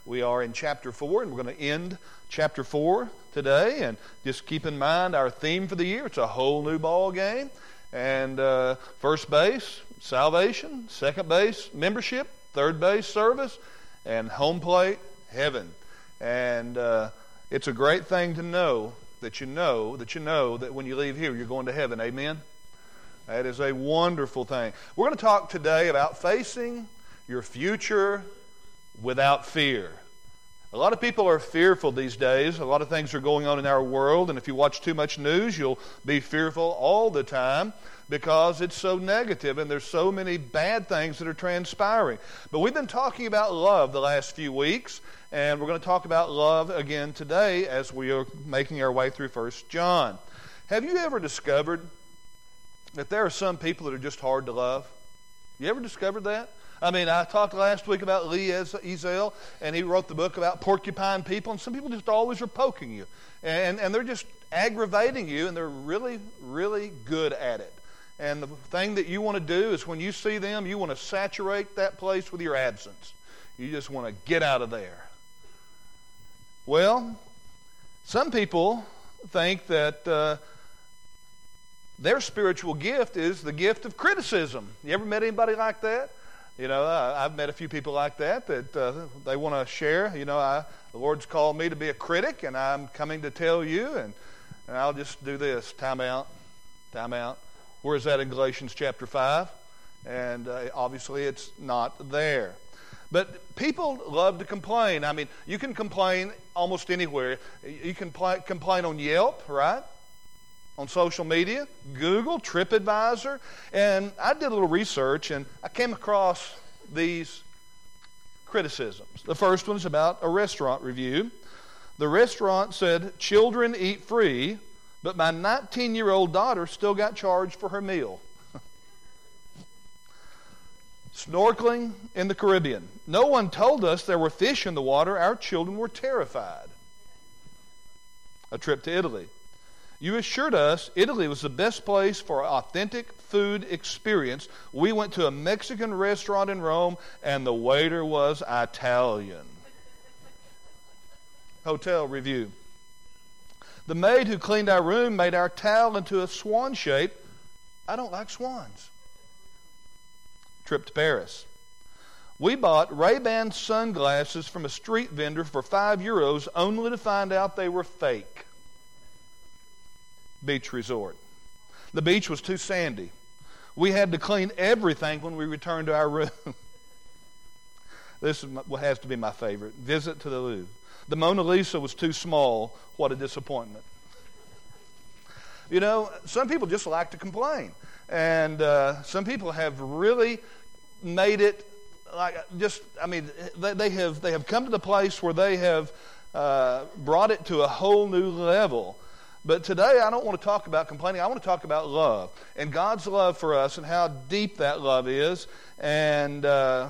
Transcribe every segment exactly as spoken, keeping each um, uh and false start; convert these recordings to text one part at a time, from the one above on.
We are in chapter four, and we're going to end chapter four today. And just keep in mind our theme for the year. It's a whole new ball game. And uh, first base, salvation. Second base, membership. Third base, service. And home plate, heaven. And uh, it's a great thing to know that you know that you know that when you leave here, you're going to heaven. Amen? That is a wonderful thing. We're going to talk today about facing your future without fear. A lot of people are fearful these days. A lot of things are going on in our world, and if you watch too much news, you'll be fearful all the time because it's so negative and there's so many bad things that are transpiring. But we've been talking about love the last few weeks, and we're going to talk about love again today as we are making our way through First John. Have you ever discovered that there are some people that are just hard to love? You ever discovered that? I mean, I talked last week about Lee Ezel, and he wrote the book about porcupine people, and some people just always are poking you. And, and they're just aggravating you, and they're really, really good at it. And the thing that you want to do is when you see them, you want to saturate that place with your absence. You just want to get out of there. Well, some people think that uh, their spiritual gift is the gift of criticism. You ever met anybody like that? You know, I, I've met a few people like that that uh, they want to share. You know, I, the Lord's called me to be a critic, and I'm coming to tell you, and, and I'll just do this. Time out. Time out. Where is that in Galatians chapter five? And uh, obviously it's not there. But people love to complain. I mean, you can complain almost anywhere. You can pl- complain on Yelp, right? On social media, Google, TripAdvisor. And I did a little research, and I came across these criticisms. The first one is about a restaurant review. The restaurant said, "Children eat free, but my nineteen-year-old daughter still got charged for her meal." Snorkeling in the Caribbean. "No one told us there were fish in the water. Our children were terrified." A trip to Italy. "You assured us Italy was the best place for authentic food experience. We went to a Mexican restaurant in Rome, and the waiter was Italian." Hotel review. "The maid who cleaned our room made our towel into a swan shape. I don't like swans." Trip to Paris. "We bought Ray-Ban sunglasses from a street vendor for five euros only to find out they were fake." Beach resort. "The beach was too sandy. We had to clean everything when we returned to our room." This is what has to be my favorite. Visit to the Louvre. "The Mona Lisa was too small. What a disappointment." You know, some people just like to complain. And uh, some people have really made it like just, I mean, they, they have they have come to the place where they have uh, brought it to a whole new level. But today I don't want to talk about complaining. I want to talk about love and God's love for us and how deep that love is. And uh,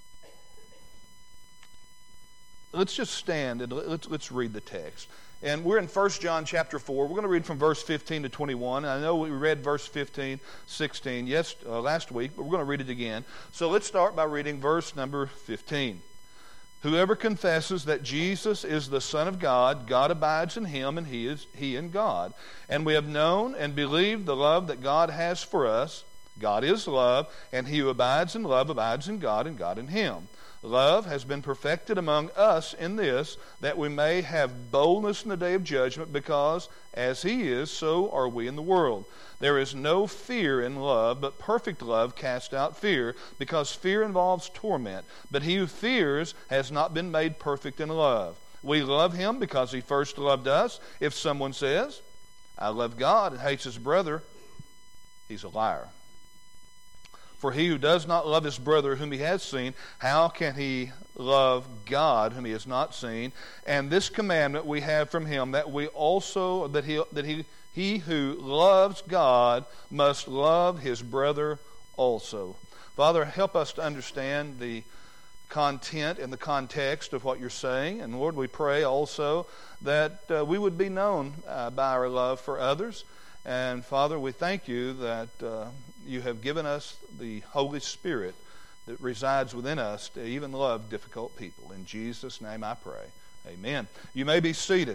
let's just stand and let's, let's read the text. And we're in First John chapter four. We're going to read from verse fifteen to twenty-one. I know we read verse fifteen, sixteen yes, uh, last week, but we're going to read it again. So let's start by reading verse number fifteen. "Whoever confesses that Jesus is the Son of God, God abides in him, and he is he in God. And we have known and believed the love that God has for us. God is love, and he who abides in love abides in God, and God in him. Love has been perfected among us in this, that we may have boldness in the day of judgment, because as he is, so are we in the world. There is no fear in love, but perfect love casts out fear, because fear involves torment. But he who fears has not been made perfect in love. We love him because he first loved us. If someone says, 'I love God,' and hates his brother, he's a liar. For he who does not love his brother whom he has seen, how can he love God whom he has not seen? And this commandment we have from him, that we also that he that he he who loves God must love his brother also." Father, help us to understand the content and the context of what you're saying. And Lord, we pray also that uh, we would be known uh, by our love for others. And Father, we thank you that uh, you have given us the Holy Spirit that resides within us to even love difficult people. In Jesus' name I pray. Amen. You may be seated.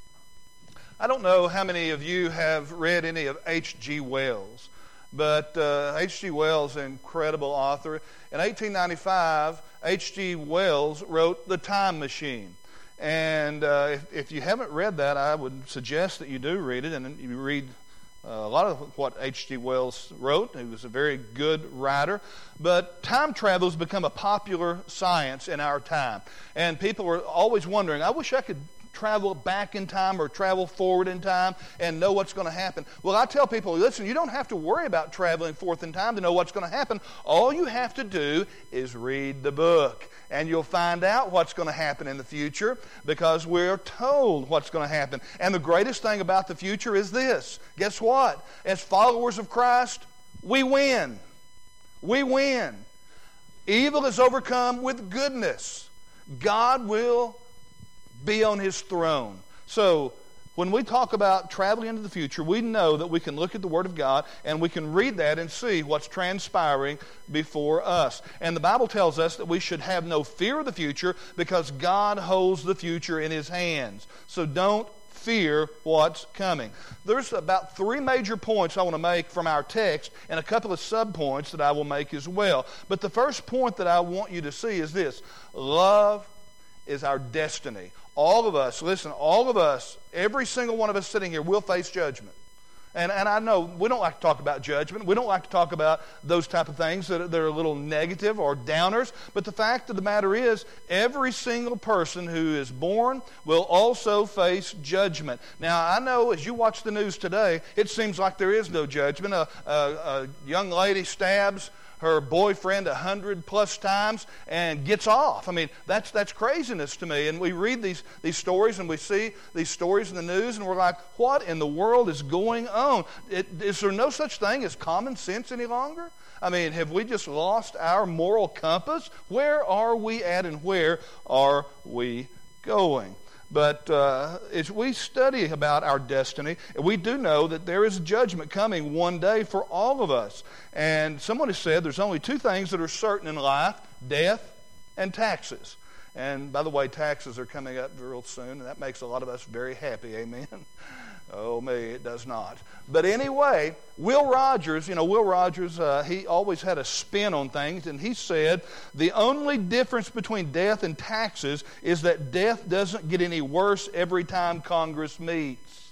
I don't know how many of you have read any of H G Wells, but uh, H G Wells, an incredible author. In eighteen ninety-five, H G Wells wrote The Time Machine. And uh, if, if you haven't read that, I would suggest that you do read it, and you read uh, a lot of what H G Wells wrote. He was a very good writer. But time travel has become a popular science in our time. And people are always wondering, I wish I could travel back in time or travel forward in time and know what's going to happen. Well, I tell people, listen, you don't have to worry about traveling forth in time to know what's going to happen. All you have to do is read the book, and you'll find out what's going to happen in the future because we're told what's going to happen. And the greatest thing about the future is this. Guess what? As followers of Christ, we win. We win. Evil is overcome with goodness. God will be on his throne. So when we talk about traveling into the future, we know that we can look at the Word of God and we can read that and see what's transpiring before us. And the Bible tells us that we should have no fear of the future because God holds the future in his hands. So don't fear what's coming. There's about three major points I want to make from our text and a couple of sub-points that I will make as well. But the first point that I want you to see is this. Love is our destiny. All of us, listen, all of us, every single one of us sitting here will face judgment. And, and I know we don't like to talk about judgment. We don't like to talk about those type of things that are, that are a little negative or downers. But the fact of the matter is, every single person who is born will also face judgment. Now, I know as you watch the news today, it seems like there is no judgment. A, a, a young lady stabs her boyfriend a hundred plus times and gets off. I mean, that's that's craziness to me. And we read these, these stories and we see these stories in the news and we're like, what in the world is going on? It, is there no such thing as common sense any longer? I mean, have we just lost our moral compass? Where are we at and where are we going? But uh, as we study about our destiny, we do know that there is judgment coming one day for all of us. And someone has said there's only two things that are certain in life, death and taxes. And by the way, taxes are coming up real soon, and that makes a lot of us very happy, amen? Oh, me, it does not. But anyway, Will Rogers, you know, Will Rogers, uh, he always had a spin on things, and he said, the only difference between death and taxes is that death doesn't get any worse every time Congress meets.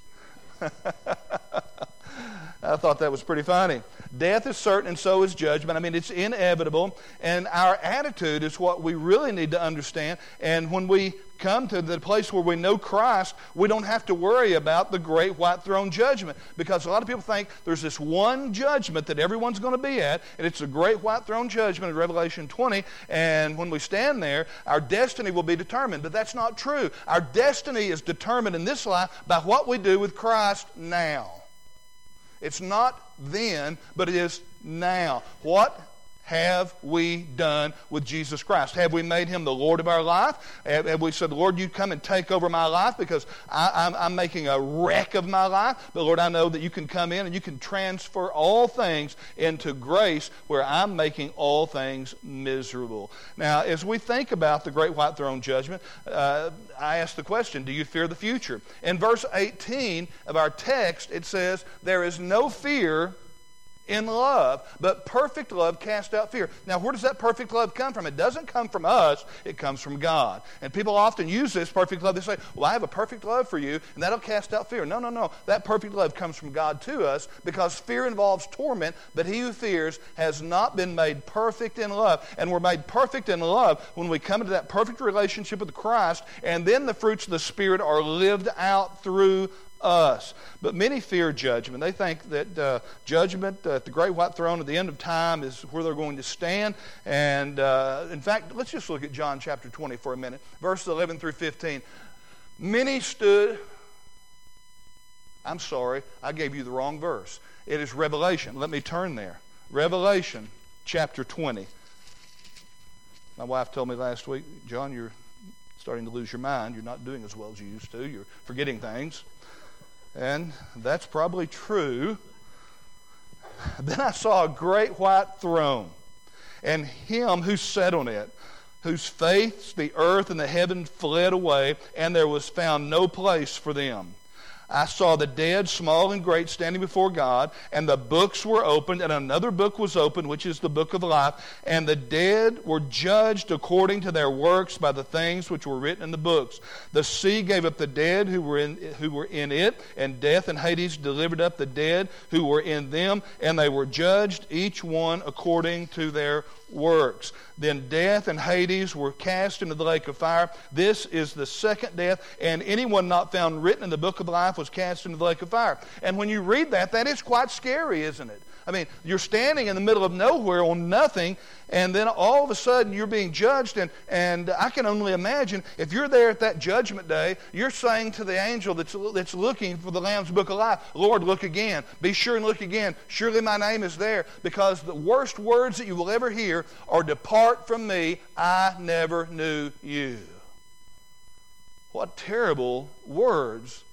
I thought that was pretty funny. Death is certain and so is judgment. I mean, it's inevitable. And our attitude is what we really need to understand. And when we come to the place where we know Christ, we don't have to worry about the great white throne judgment. Because a lot of people think there's this one judgment that everyone's going to be at, and it's the great white throne judgment in Revelation twenty. And when we stand there, our destiny will be determined. But that's not true. Our destiny is determined in this life by what we do with Christ now. It's not then, but it is now. What have we done with Jesus Christ? Have we made him the Lord of our life? Have, have we said, Lord, you come and take over my life because I, I'm, I'm making a wreck of my life? But Lord, I know that you can come in and you can transfer all things into grace where I'm making all things miserable. Now, as we think about the great white throne judgment, uh, I ask the question, do you fear the future? In verse eighteen of our text, it says, there is no fear in love, but perfect love casts out fear. Now, where does that perfect love come from? It doesn't come from us, it comes from God. And people often use this perfect love. They say, well, I have a perfect love for you, and that'll cast out fear. No, no, no. That perfect love comes from God to us because fear involves torment, but he who fears has not been made perfect in love. And we're made perfect in love when we come into that perfect relationship with Christ, and then the fruits of the Spirit are lived out through us. But many fear judgment. They think that uh, judgment uh, at the great white throne at the end of time is where they're going to stand. And uh, in fact, let's just look at John chapter twenty for a minute. Verses eleven through fifteen. Many stood... I'm sorry, I gave you the wrong verse. It is Revelation. Let me turn there. Revelation chapter twenty. My wife told me last week, John, you're starting to lose your mind. You're not doing as well as you used to. You're forgetting things. And that's probably true. Then I saw a great white throne, and him who sat on it, whose face the earth and the heaven fled away, and there was found no place for them. I saw the dead, small and great, standing before God, and the books were opened, and another book was opened, which is the book of life. And the dead were judged according to their works by the things which were written in the books. The sea gave up the dead who were in, who were in it, and death and Hades delivered up the dead who were in them, and they were judged, each one according to their works. Then death and Hades were cast into the lake of fire. This is the second death, and anyone not found written in the book of life was cast into the lake of fire. And when you read that, that is quite scary, isn't it? I mean, you're standing in the middle of nowhere on nothing, and then all of a sudden you're being judged, and, and I can only imagine if you're there at that judgment day, you're saying to the angel that's, that's looking for the Lamb's book of life, Lord, look again. Be sure and look again. Surely my name is there, because the worst words that you will ever hear are, depart from me, I never knew you. What terrible words.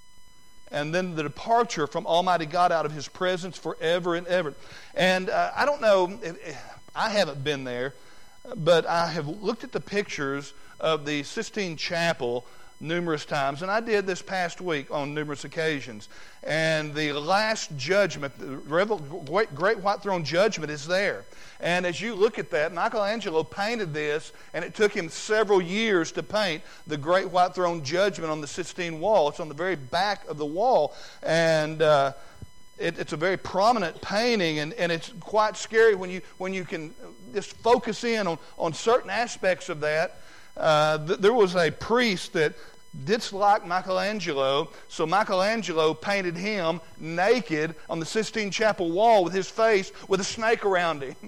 And then the departure from Almighty God out of His presence forever and ever. And uh, I don't know, if, if, I haven't been there, but I have looked at the pictures of the Sistine Chapel numerous times, and I did this past week on numerous occasions. And the last judgment, the great, great white throne judgment, is there. And as you look at that, Michelangelo painted this, and it took him several years to paint the great white throne judgment on the Sistine wall. It's on the very back of the wall, and uh, it, it's a very prominent painting, and, and it's quite scary when you when you can just focus in on, on certain aspects of that. Uh, th- there was a priest that dislike Michelangelo, so Michelangelo painted him naked on the Sistine Chapel wall with his face with a snake around him.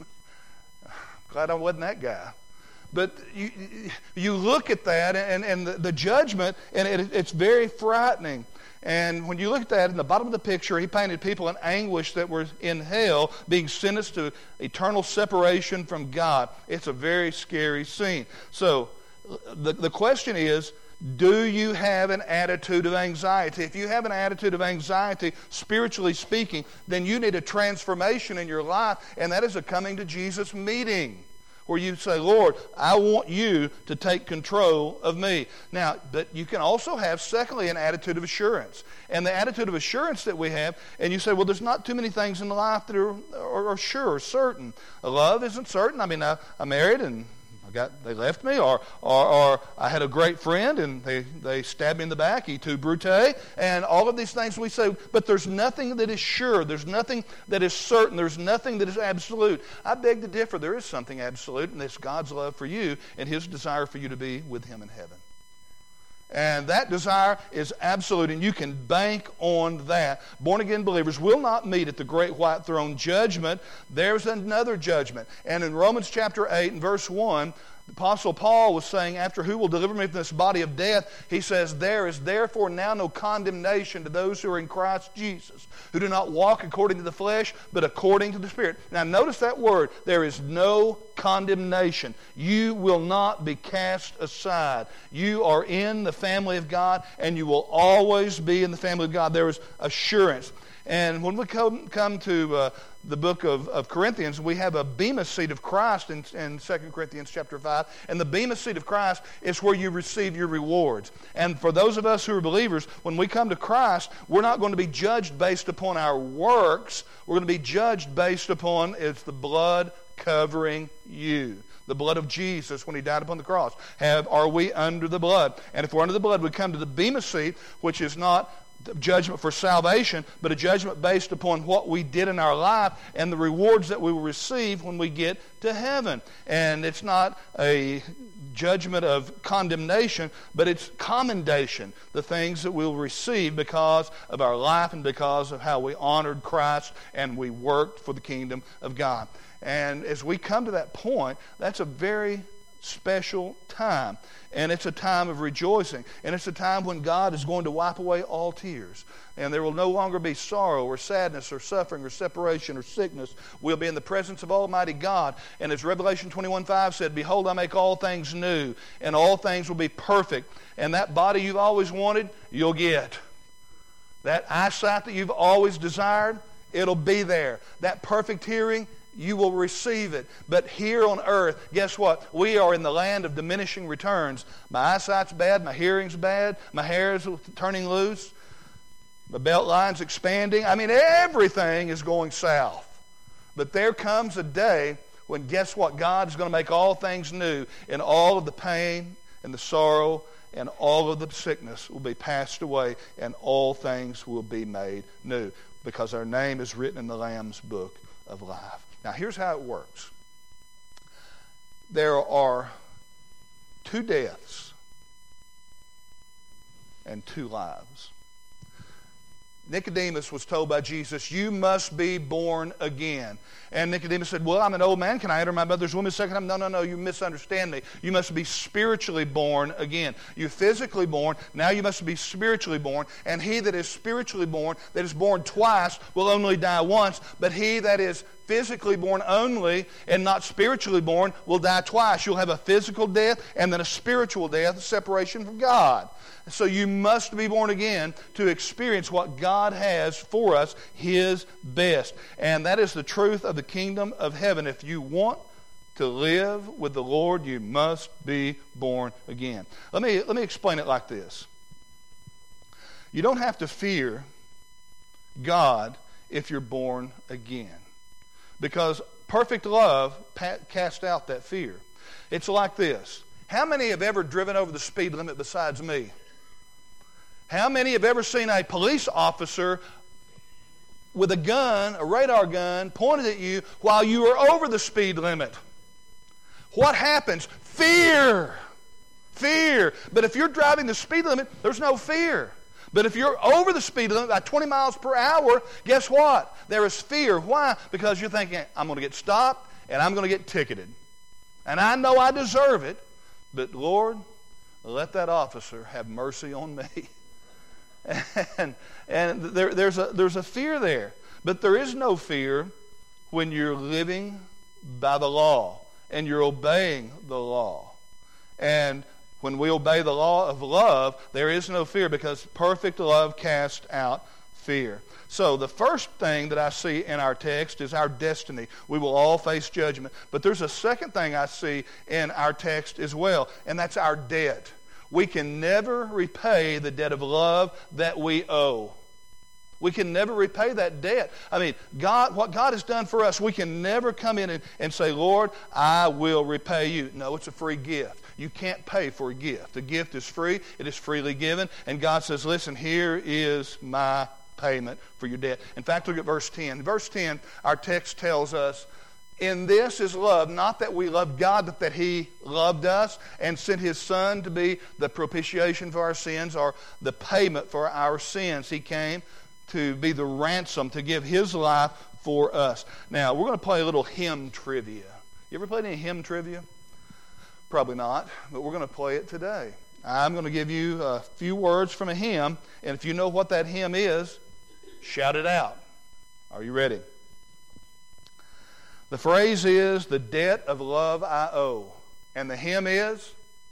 Glad I wasn't that guy. But you you look at that and, and the, the judgment, and it, it's very frightening. And when you look at that, in the bottom of the picture, he painted people in anguish that were in hell, being sentenced to eternal separation from God. It's a very scary scene. So the, the question is, do you have an attitude of anxiety? If you have an attitude of anxiety, spiritually speaking, then you need a transformation in your life, and that is a coming to Jesus meeting, where you say, Lord, I want you to take control of me. Now, but you can also have, secondly, an attitude of assurance. And the attitude of assurance that we have, and you say, well, there's not too many things in life that are, are, are sure, or certain. Love isn't certain. I mean, I, I'm married and Got, they left me, or, or or I had a great friend and they, they stabbed me in the back, et tu Brute, and all of these things we say, but there's nothing that is sure, there's nothing that is certain, there's nothing that is absolute. I beg to differ. There is something absolute, and it's God's love for you and His desire for you to be with Him in heaven. And that desire is absolute, and you can bank on that. Born-again believers will not meet at the great white throne judgment. There's another judgment. And in Romans chapter eight and verse one, the Apostle Paul was saying, after who will deliver me from this body of death, he says, there is therefore now no condemnation to those who are in Christ Jesus, who do not walk according to the flesh, but according to the Spirit. Now notice that word, there is no condemnation. You will not be cast aside. You are in the family of God, and you will always be in the family of God. There is assurance. And when we come, come to uh, the book of, of Corinthians, we have a bema seat of Christ in, in Second Corinthians chapter five. And the bema seat of Christ is where you receive your rewards. And for those of us who are believers, when we come to Christ, we're not going to be judged based upon our works. We're going to be judged based upon it's the blood covering you. The blood of Jesus when He died upon the cross. Have Are we under the blood? And if we're under the blood, we come to the bema seat, which is not judgment for salvation, but a judgment based upon what we did in our life and the rewards that we will receive when we get to heaven. And it's not a judgment of condemnation, but it's commendation, the things that we'll receive because of our life and because of how we honored Christ and we worked for the kingdom of God. And as we come to that point, that's a very special time. And it's a time of rejoicing. And it's a time when God is going to wipe away all tears. And there will no longer be sorrow or sadness or suffering or separation or sickness. We'll be in the presence of Almighty God. And as Revelation twenty-one five said, behold, I make all things new, and all things will be perfect. And that body you've always wanted, you'll get. That eyesight that you've always desired, it'll be there. That perfect hearing, you will receive it. But here on earth, guess what? We are in the land of diminishing returns. My eyesight's bad, my hearing's bad, my hair's turning loose, my belt line's expanding. I mean, everything is going south. But there comes a day when, guess what? God is going to make all things new, and all of the pain and the sorrow and all of the sickness will be passed away, and all things will be made new, because our name is written in the Lamb's book of life. Now, here's how it works. There are two deaths and two lives. Nicodemus was told by Jesus, you must be born again. And Nicodemus said, well, I'm an old man. Can I enter my mother's womb a second time? No, no, no, you misunderstand me. You must be spiritually born again. You're physically born. Now you must be spiritually born. And he that is spiritually born, that is born twice, will only die once. But he that is physically born only and not spiritually born will die twice. You'll have a physical death and then a spiritual death, a separation from God. So you must be born again to experience what God has for us, His best. And that is the truth of the kingdom of heaven. If you want to live with the Lord, you must be born again. Let me, let me explain it like this. You don't have to fear God if you're born again, because perfect love casts out that fear. It's like this. How many have ever driven over the speed limit besides me? How many have ever seen a police officer with a gun, a radar gun, pointed at you while you were over the speed limit? What happens? Fear. Fear. But if you're driving the speed limit, there's no fear. But if you're over the speed limit by twenty miles per hour, guess what? There is fear. Why? Because you're thinking, I'm going to get stopped and I'm going to get ticketed. And I know I deserve it, but Lord, let that officer have mercy on me. And, and there, there's, a, there's a fear there. But there is no fear when you're living by the law and you're obeying the law. And when we obey the law of love, there is no fear, because perfect love casts out fear. So the first thing that I see in our text is our destiny. We will all face judgment. But there's a second thing I see in our text as well, and that's our debt. We can never repay the debt of love that we owe. We can never repay that debt. I mean, God, what God has done for us, we can never come in and, and say, Lord, I will repay you. No, it's a free gift. You can't pay for a gift. The gift is free. It is freely given. And God says, listen, here is my payment for your debt. In fact, look at verse ten. Verse ten, our text tells us, in this is love, not that we loved God, but that He loved us and sent His Son to be the propitiation for our sins, or the payment for our sins. He came to be the ransom, to give His life for us. Now, we're going to play a little hymn trivia. You ever played any hymn trivia? Probably not, but we're going to play it today. I'm going to give you a few words from a hymn, and if you know what that hymn is, shout it out. Are you ready? The phrase is, the debt of love I owe. And the hymn is,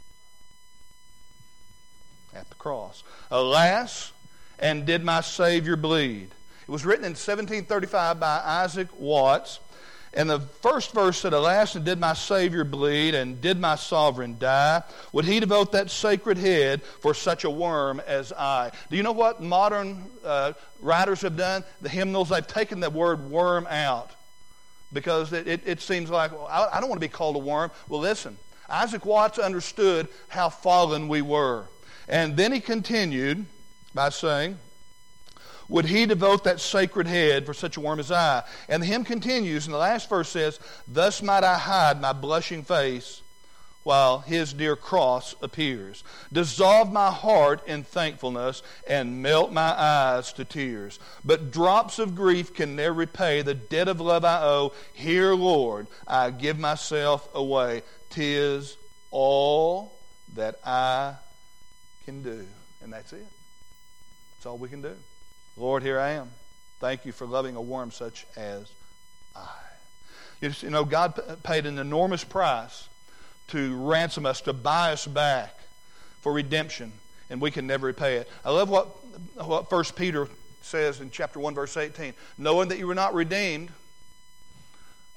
at the cross. Alas, and did my Savior bleed? It was written in seventeen thirty-five by Isaac Watts. And the first verse said, alas, and did my Savior bleed, and did my sovereign die? Would He devote that sacred head for such a worm as I? Do you know what modern uh, writers have done? The hymnals, they've taken the word worm out. Because it, it, it seems like, well, I, I don't want to be called a worm. Well, listen, Isaac Watts understood how fallen we were. And then he continued by saying, would He devote that sacred head for such a worm as I? And the hymn continues, and the last verse says, thus might I hide my blushing face while His dear cross appears. Dissolve my heart in thankfulness and melt my eyes to tears. But drops of grief can never repay the debt of love I owe. Here, Lord, I give myself away. 'Tis all that I can do. And that's it. That's all we can do. Lord, here I am. Thank you for loving a worm such as I. You know, God paid an enormous price to ransom us, to buy us back for redemption, and we can never repay it. I love what, what First Peter says in chapter one, verse eighteen. Knowing that you were not redeemed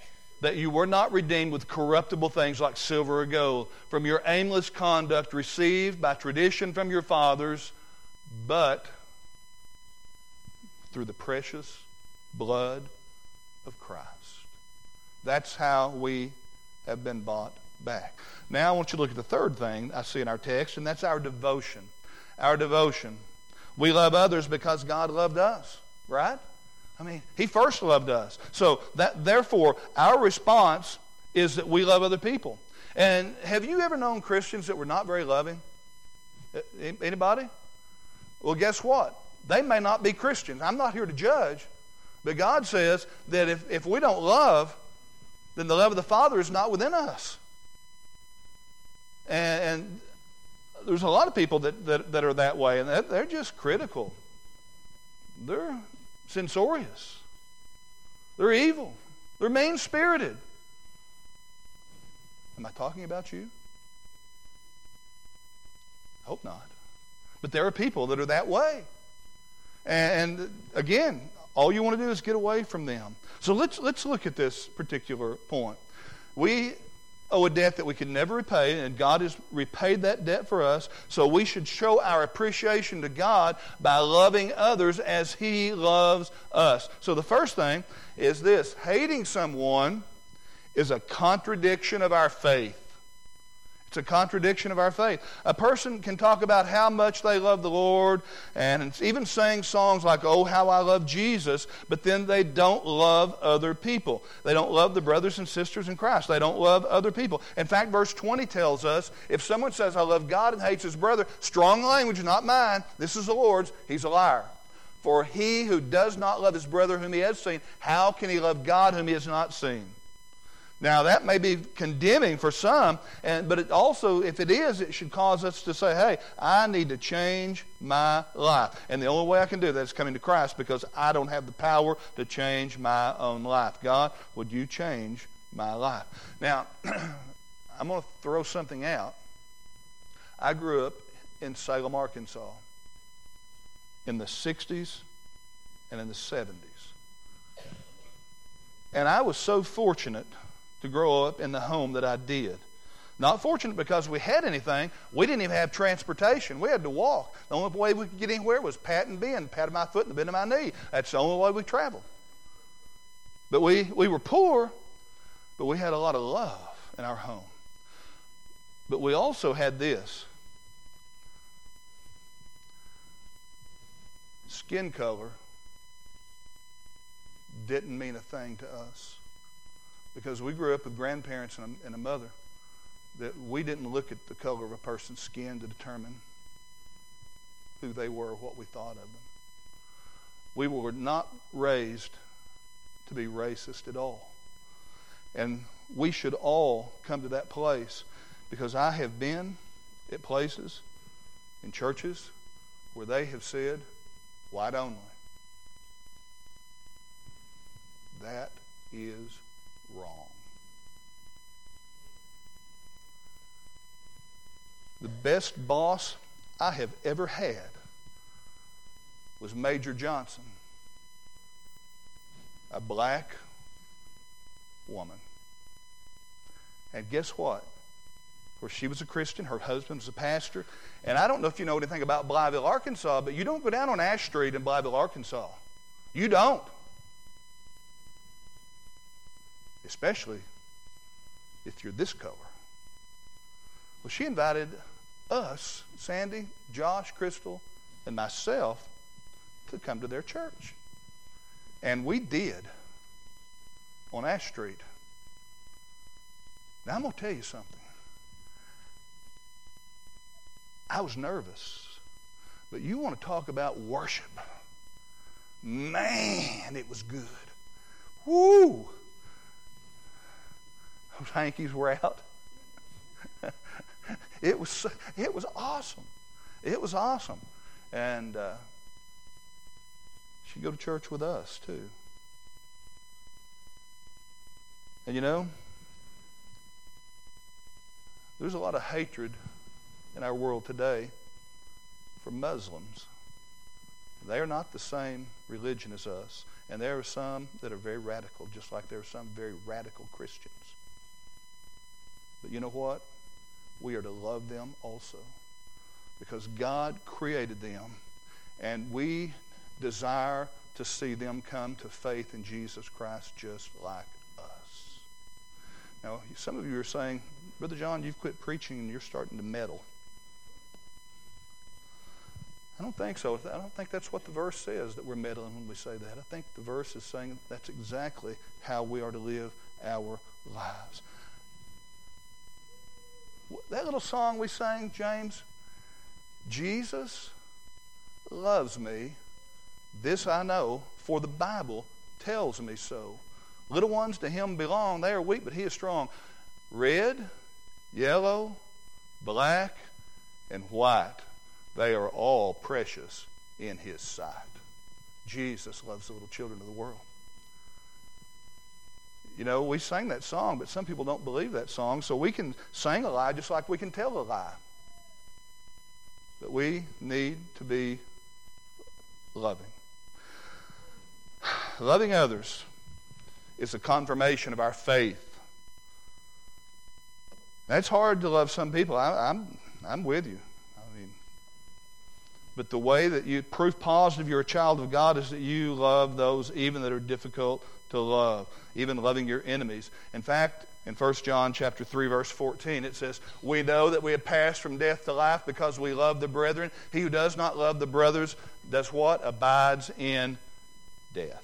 that you were not redeemed with corruptible things like silver or gold from your aimless conduct received by tradition from your fathers, but through the precious blood of Christ. That's how we have been bought back. Now I want you to look at the third thing I see in our text, and that's our devotion. Our devotion. We love others because God loved us, right? I mean, He first loved us. So that therefore, our response is that we love other people. And have you ever known Christians that were not very loving? Anybody? Well, guess what? They may not be Christians. I'm not here to judge. But God says that if, if we don't love, then the love of the Father is not within us. And, and there's a lot of people that, that, that are that way, and they're just critical. They're censorious. They're evil. They're mean-spirited. Am I talking about you? Hope not. But there are people that are that way. And again, all you want to do is get away from them. So let's let's look at this particular point. We owe a debt that we could never repay, and God has repaid that debt for us. So we should show our appreciation to God by loving others as He loves us. So the first thing is this: hating someone is a contradiction of our faith. It's a contradiction of our faith. A person can talk about how much they love the Lord and even sing songs like, "Oh, how I love Jesus," but then they don't love other people. They don't love the brothers and sisters in Christ. They don't love other people. In fact, verse twenty tells us, if someone says, "I love God," and hates his brother, strong language, not mine, this is the Lord's, he's a liar. For he who does not love his brother whom he has seen, how can he love God whom he has not seen? Now, that may be condemning for some, and, but it also, if it is, it should cause us to say, hey, I need to change my life. And the only way I can do that is coming to Christ, because I don't have the power to change my own life. God, would you change my life? Now, I'm going to throw something out. I grew up in Salem, Arkansas in the sixties and in the seventies. And I was so fortunate to grow up in the home that I did. Not fortunate because we had anything. We didn't even have transportation. We had to walk. The only way we could get anywhere was pat and bend, pat of my foot and the bend of my knee. That's the only way we traveled. But we, we were poor, but we had a lot of love in our home. But we also had this. Skin color didn't mean a thing to us, because we grew up with grandparents and a, and a mother that we didn't look at the color of a person's skin to determine who they were or what we thought of them. We were not raised to be racist at all. And we should all come to that place, because I have been at places in churches where they have said, white only. That is wrong. The best boss I have ever had was Major Johnson, a black woman. And guess what? Of course, she was a Christian. Her husband was a pastor. And I don't know if you know anything about Blytheville, Arkansas, but you don't go down on Ash Street in Blytheville, Arkansas. You don't. Especially if you're this color. Well, she invited us, Sandy, Josh, Crystal, and myself, to come to their church. And we did on Ash Street. Now, I'm going to tell you something. I was nervous. But you want to talk about worship. Man, it was good. Woo! Those hankies were out. It was it was awesome. It was awesome. And uh, she'd go to church with us, too. And you know, there's a lot of hatred in our world today for Muslims They are not the same religion as us. And there are some that are very radical, just like there are some very radical Christians. But you know what? We are to love them also, because God created them, and we desire to see them come to faith in Jesus Christ just like us. Now, some of you are saying, Brother John, you've quit preaching and you're starting to meddle. I don't think so. I don't think that's what the verse says, that we're meddling when we say that. I think the verse is saying that's exactly how we are to live our lives. That little song we sang, James, Jesus loves me, this I know, for the Bible tells me so. Little ones to him belong, they are weak, but he is strong. Red, yellow, black, and white, they are all precious in his sight. Jesus loves the little children of the world. You know, we sang that song, but some people don't believe that song, so we can sing a lie just like we can tell a lie. But we need to be loving. Loving others is a confirmation of our faith. That's hard to love some people. I, I'm, I'm with you. I mean, but the way that you proof positive you're a child of God is that you love those even that are difficult to love, even loving your enemies. In fact, in First John chapter three, verse fourteen, it says, we know that we have passed from death to life because we love the brethren. He who does not love the brothers does what? Abides in death.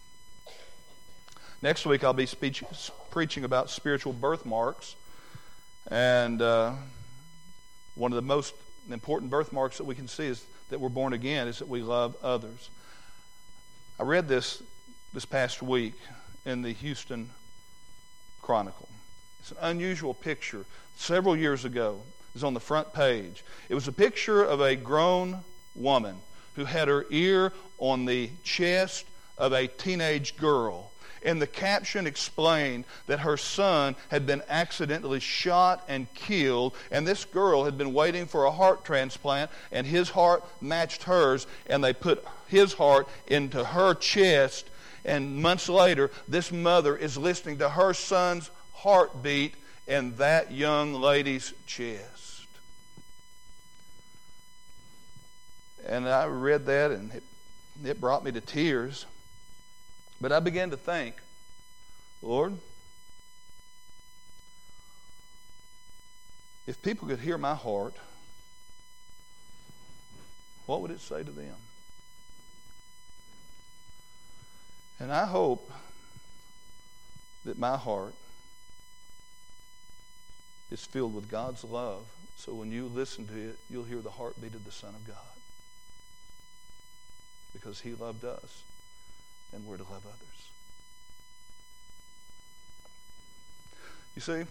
Next week I'll be speech, preaching about spiritual birthmarks. And uh, one of the most important birthmarks that we can see is that we're born again, is that we love others. I read this this past week in the Houston Chronicle. It's an unusual picture. Several years ago, it was on the front page. It was a picture of a grown woman who had her ear on the chest of a teenage girl. And the caption explained that her son had been accidentally shot and killed, and this girl had been waiting for a heart transplant, and his heart matched hers, and they put his heart into her chest. And months later, this mother is listening to her son's heartbeat in that young lady's chest. And I read that, and it, it brought me to tears. But I began to think, Lord, if people could hear my heart, what would it say to them? And I hope that my heart is filled with God's love, so when you listen to it, you'll hear the heartbeat of the Son of God. Because he loved us, and we're to love others. You see,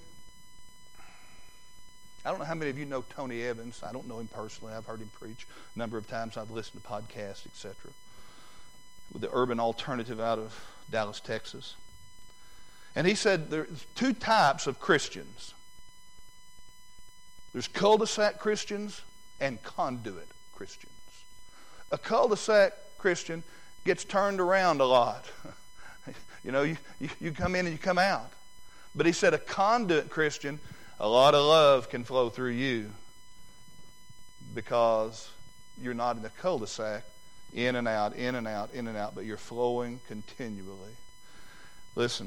I don't know how many of you know Tony Evans. I don't know him personally. I've heard him preach a number of times. I've listened to podcasts, et cetera, with the Urban Alternative out of Dallas, Texas. And he said there's two types of Christians. There's cul-de-sac Christians and conduit Christians. A cul-de-sac Christian gets turned around a lot. You know, you, you, you come in and you come out. But he said a conduit Christian, a lot of love can flow through you because you're not in a cul-de-sac, in and out, in and out, in and out, but you're flowing continually. Listen,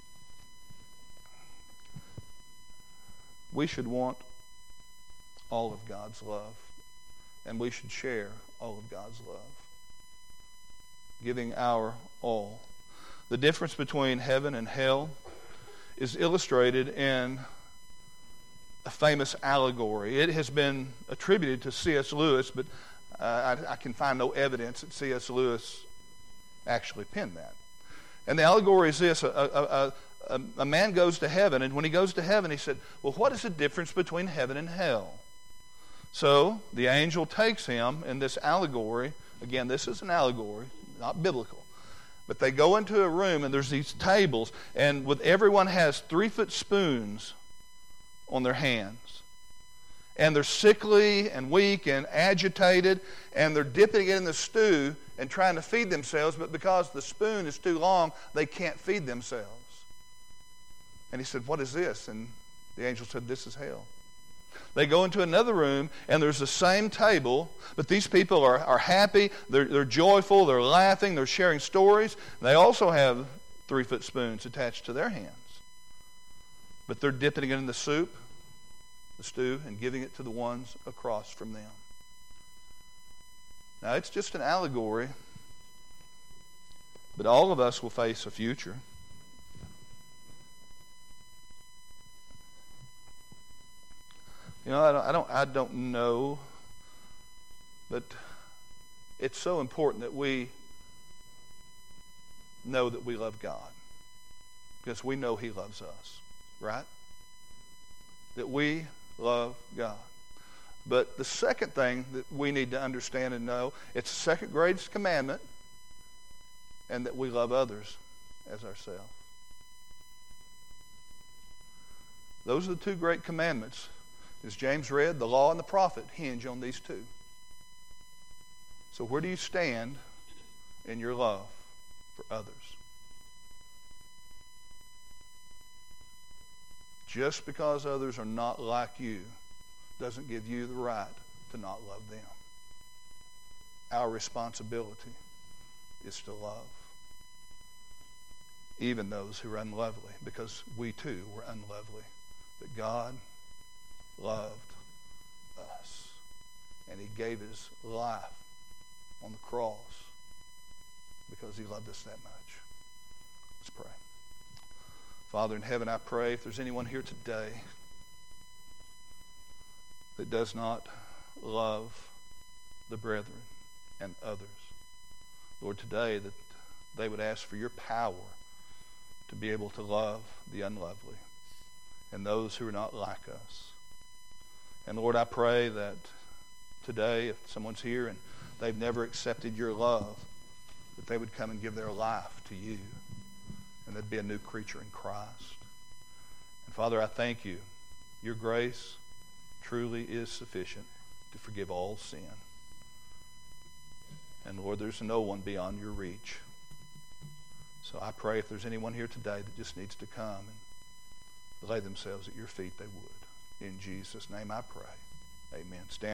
we should want all of God's love, and we should share all of God's love, giving our all. The difference between heaven and hell is illustrated in a famous allegory. It has been attributed to C S Lewis, but uh, I, I can find no evidence that C S Lewis actually penned that. And the allegory is this. A, a, a, a man goes to heaven, and when he goes to heaven, he said, well, what is the difference between heaven and hell? So the angel takes him in this allegory. Again, this is an allegory, not biblical. But they go into a room, and there's these tables, and with everyone has three-foot spoons on their hands. and they're sickly and weak and agitated, and they're dipping it in the stew and trying to feed themselves, but because the spoon is too long, they can't feed themselves. And he said, what is this? And the angel said, this is hell. They go into another room, and there's the same table, but these people are, are happy, they're, they're joyful, they're laughing, they're sharing stories. They also have three-foot spoons attached to their hands. But they're dipping it in the soup, the stew, and giving it to the ones across from them. Now, it's just an allegory, but all of us will face a future. You know, I don't, I don't, I don't know, but it's so important that we know that we love God, because we know He loves us, right? That we love God. But the second thing that we need to understand and know, it's the second greatest commandment, and that we love others as ourselves. Those are the two great commandments. As James read, the law and the prophet hinge on these two. So where do you stand in your love for others? Just because others are not like you doesn't give you the right to not love them. Our responsibility is to love even those who are unlovely, because we too were unlovely. But God loved us, and He gave His life on the cross because He loved us that much. Let's pray. Father in heaven, I pray if there's anyone here today that does not love the brethren and others, Lord, today that they would ask for your power to be able to love the unlovely and those who are not like us. And Lord, I pray that today, if someone's here and they've never accepted your love, that they would come and give their life to you, and they'd be a new creature in Christ. And Father, I thank you. Your grace truly is sufficient to forgive all sin. And Lord, there's no one beyond your reach. So I pray if there's anyone here today that just needs to come and lay themselves at your feet, they would. In Jesus' name I pray. Amen. Stand.